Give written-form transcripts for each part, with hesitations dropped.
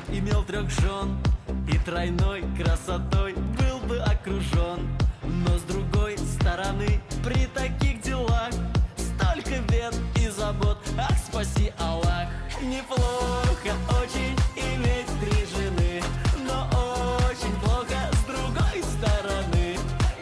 имел 3 жен и тройной красотой был бы окружен. Но с другой стороны, при таких делах столько бед и забот, ах, спаси Аллах. Неплохо очень иметь 3 жены, но очень плохо с другой стороны.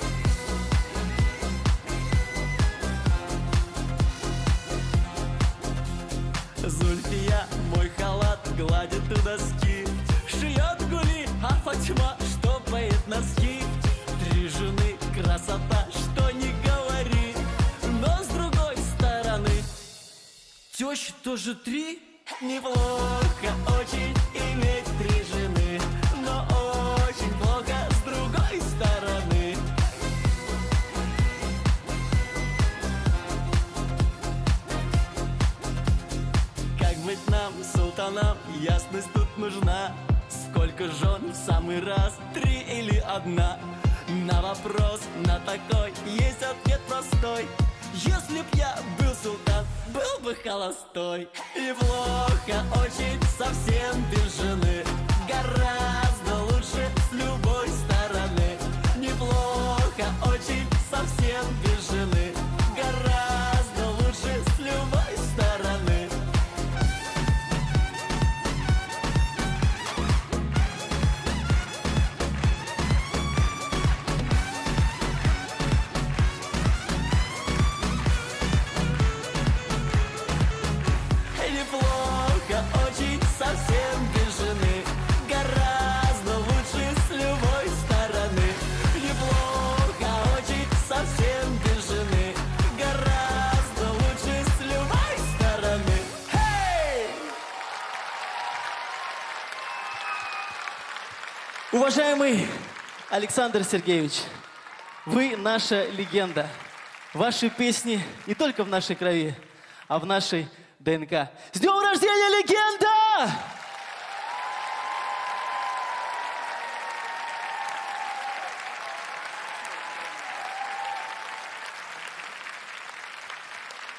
Зульфия мой халат гладит у доски, шьет гули, а Фатьма штопает носки. 3 жены красота, что не говори. Но с другой стороны, тещи тоже 3. Неплохо очень иметь 3 жены, но очень плохо с другой стороны. Как быть нам, султанам, ясность тут нужна. Сколько жен в самый раз, 3 или 1? На вопрос на такой есть ответ простой: если б я был султан, был бы холостой. Неплохо очень совсем без жены, гораздо лучше с любой стороны. Неплохо очень совсем без жены, гораздо лучше с любой стороны. Неплохо очень совсем без жены, гораздо лучше с любой стороны. Неплохо очень совсем без жены, гораздо лучше с любой стороны. Hey! Уважаемый Александр Сергеевич, вы наша легенда. Ваши песни не только в нашей крови, а в нашей ДНК. С днем рождения, легенда!